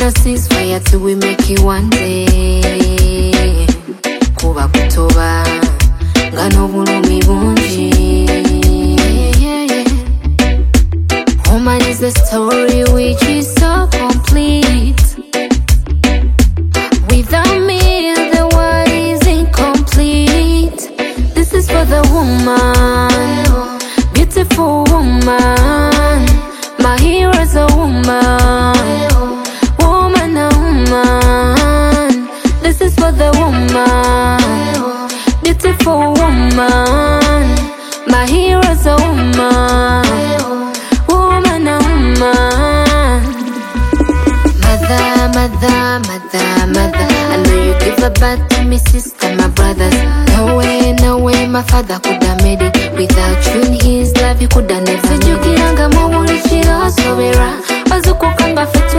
no ceasefire till we make it one day. Kuba kutoba ngano bulumi bungi. Woman is a story which is so complete. Without me, the world is incomplete. This is for the woman, beautiful woman. My hero is a woman, woman, a woman. This is for the woman, beautiful woman. My hero is a woman, woman, a woman. Mother, mother, mother, mother. I know you give a bath to me, sister, my brothers. No way, my father could have made it. Without you in his life, he could have never. Sijukiranga mawuri shiro sobera. Bazuko kanga fiti